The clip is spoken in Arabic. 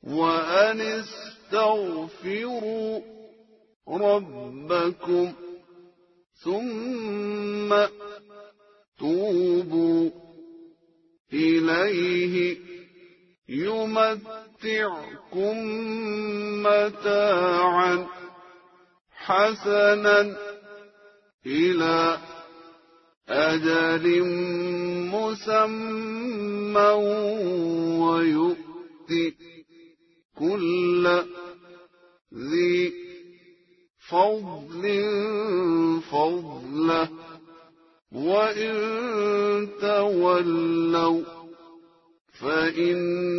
وأن استغفروا ربكم ثم توبوا إليه يمتعكم متاعا حسنا إلى أجل مسمى ويؤتِ كل ذي فضل فضله وإن تولوا فإن